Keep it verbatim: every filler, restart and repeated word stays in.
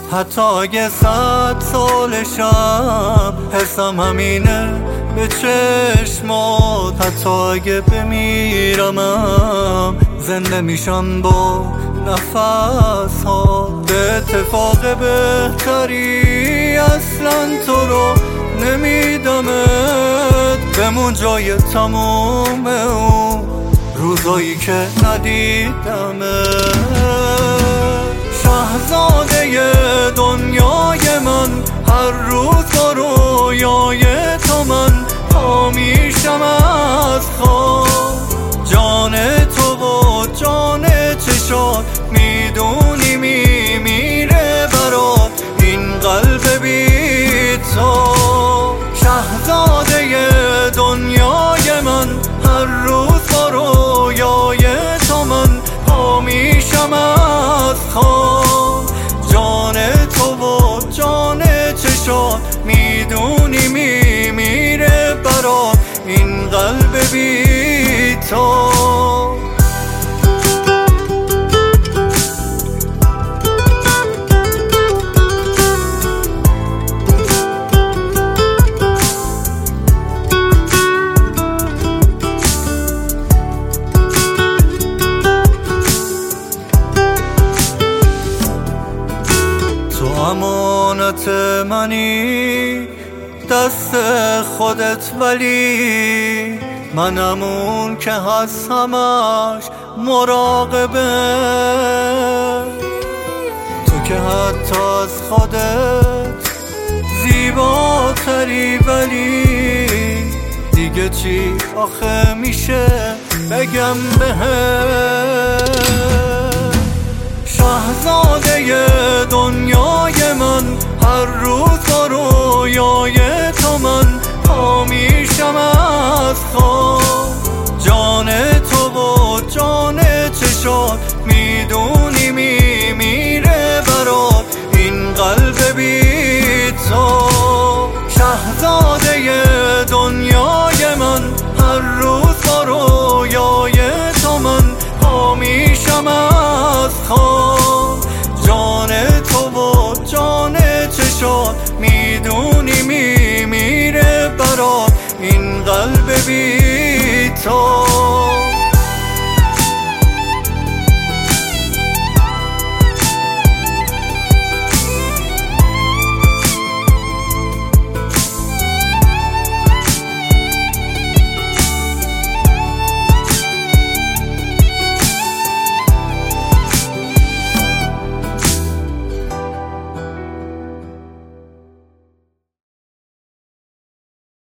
حتی اگه صد سالشم حسم همینه به چشمات. حتی اگه بمیرمم زنده میشم با نفس ها. به اتفاق بهتری اصلا تو رو نمیدمت. بمون جای تموم اون روزایی که ندیدمت. شاهزاده دنیای من، هر روز با رویای تو من پا میشم از خواب. جان تو و جان چشات میدونی میمیره برات این قلب بی تو. شاهزاده دنیای من، هر روز با رویای تو من پا میشم از خواب. جان تو و جان چشات میدونی میمیره برات این قلب بی تو. امانت منی دست خودت، ولی منم اون که هست همش مراقبه. تو که حتی از خودت زیباتری، ولی دیگه چی آخه میشه بگم بهت. شاهزاده دنیای من، هر روز با رویای تو من پا میشم از خواب. جان تو و جان چشات میدونی میمیره برات این قلب بی تو. شاهزاده دنیای من، هر روز با رویای تو من پا میشم از خواب. جان تو و جان چشات میدونی میمیره برات این قلب بی تو.